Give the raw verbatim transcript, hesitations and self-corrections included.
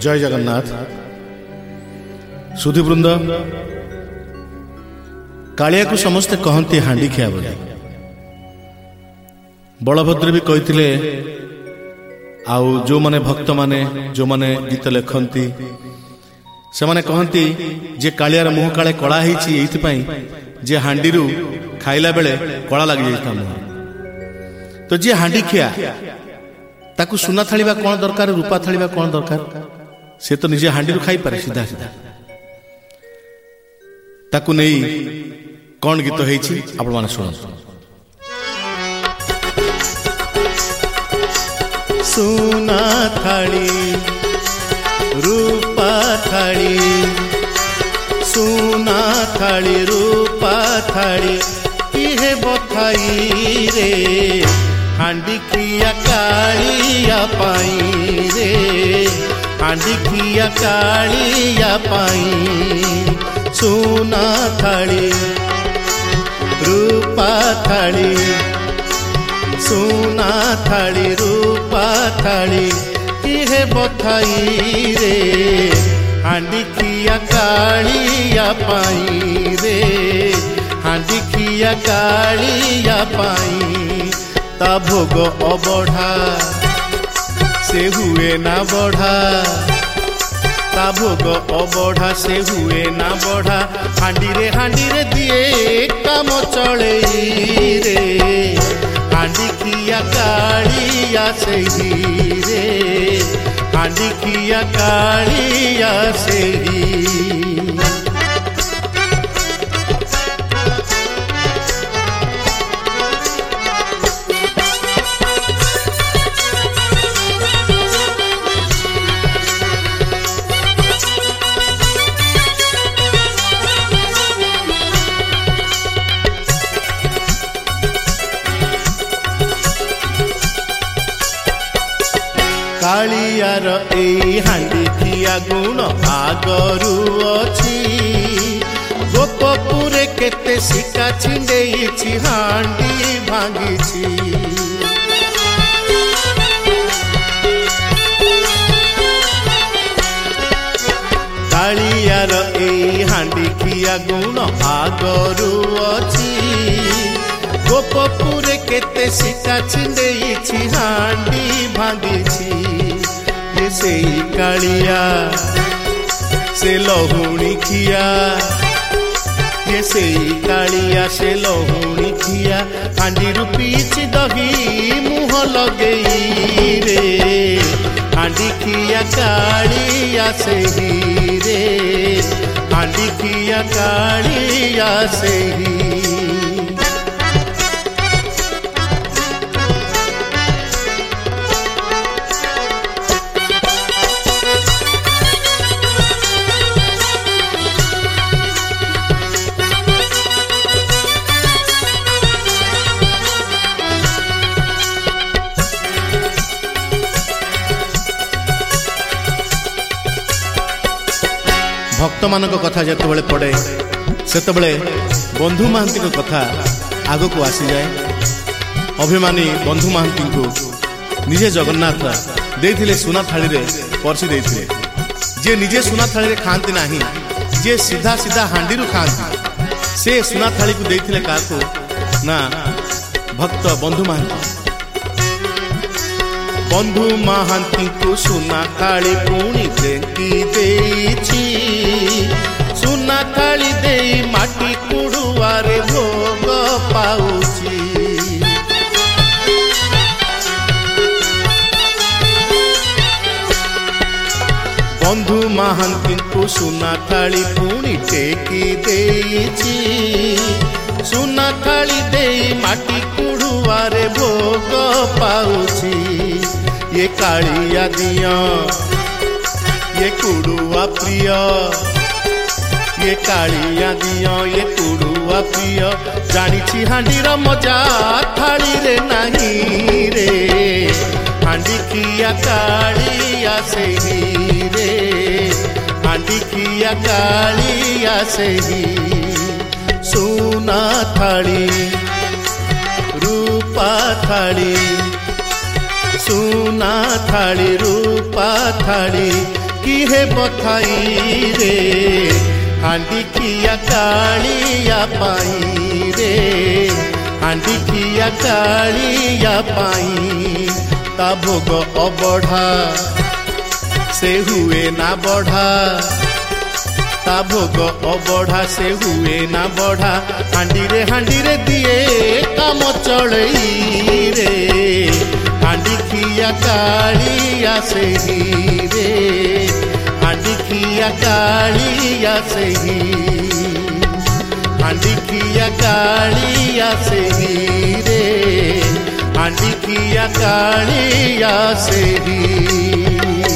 जय जगन्नाथ। सुधीवृंद, कालिया को समस्ते कहती हांडी खिया बोली। बलभद्र भी कहते आउ जो माने भक्त माने जो माने गीत लिखती से माने कहती जे कालियार मुह काले कला होती जे हांडी खाइला बेले कला लग जाता मुह। तो जे हांडी खिया ताकू सुना थालिबा कौन दरकार, रूपा थालिबा कौन दरकार, से तो निजे हांडी खाई पारे सीधा सीधा। ताकू नहीं कौन गीत होइछि आपण माने सुन। सुना थाली रूपा थाली, सुना थाली रूपा थाली किहे बखाई रे, हांडी खिया कालिया पाई रे, हांडी खिया कालिया पाई। सुना थाली रूपा थाली, सुना थाली रूपा थाली किहे बखाई रे, हांडी खिया कालिया पाई रे, हांडी खिया कालिया पाई। ता भोग अबढ़ा से हुए ना बढ़ा, ता भोग अबढ़ा से हुए ना बढ़ा, हांडी रे हांडी रे दिए काम चले रे, हांडी खिया कालिया से ही रे, हांडी खिया कालिया से ही। कालियार ए हांडी खिया गुण आगरू अछि, गोपपुरे केते शिका छिंडेछि हांडी भांगिछि। कालियार ए हांडी खिया गुण आगरू अछि, गोपपुरे केते शिका छिंडेछि हांडी भांगिछि। से कालिया से लहुणी खिया, ये से कालिया से लहुणी खिया, हांडी रूपीछि दही मुह लगई रे, हांडी खिया कालिया से ही रे, हांडी खिया कालिया से ही। भक्त मान कथा जिते पड़े से बंधु महांती कथा आग को आसी जाए। अभिमानी बंधु महांती को निजे जगन्नाथ देथिले सुना थाली रे परसी देथिले, जे निजे सुना थाली रे खांती नाही, जे सीधा सीधा हांडी रु खांती, से सुना थाली को देथिले काको ना भक्त बंधु महांती। बंधु महांती को सुना थाली पुणी फेंकी देछि, सुना थाली दे माटी कुड़ुआरे भोग पाउछि। बंधु महांती को सुना थाली पुणी टेकी देछि, सुना थाली दे माटी कुड़ुआरे भोग पाउछि। ये कालिया दिया ये कुड़ुआ प्रिय, ये कालिया दिया ये कुड़ुआ प्रिय, जानिछि हांडीर मजा थाली रे नहीं रे, हांडी खिया कालिया से ही रे, हांडी खिया कालिया से ही। सुना थाली रूपा थाली, सुना थाली रूपा थाली कि हे बथाई रे हांडी खिया कालिया पाई रे हांडी खिया कालिया पाई ता भोग अबढ़ा से हुए ना बढ़ा ता भोग अबढ़ा से हुए ना बढ़ा हांडी रे हांडी रे दिए काम चढ़ई रे हांडी खिया कालिया से ही रे हांडी खिया कालिया से ही हांडी खिया कालिया से ही रे हांडी खिया कालिया से ही।